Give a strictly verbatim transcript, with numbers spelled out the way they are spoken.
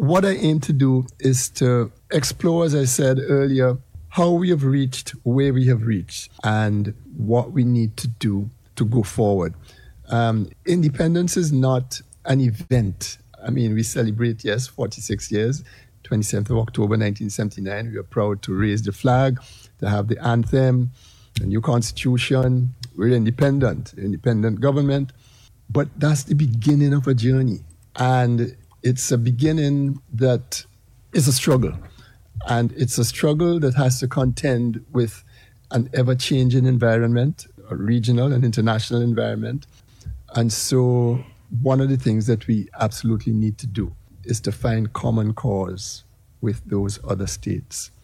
what I aim to do is to explore, as I said earlier, how we have reached where we have reached and what we need to do to go forward. Um, independence is not an event. I mean, we celebrate, yes, forty-six years, twenty-seventh of October, nineteen seventy-nine. We are proud to raise the flag, to have the anthem, a new constitution. We're independent, independent government. But that's the beginning of a journey. And it's a beginning that is a struggle. And it's a struggle that has to contend with an ever-changing environment, a regional and international environment. And so one of the things that we absolutely need to do is to find common cause with those other states.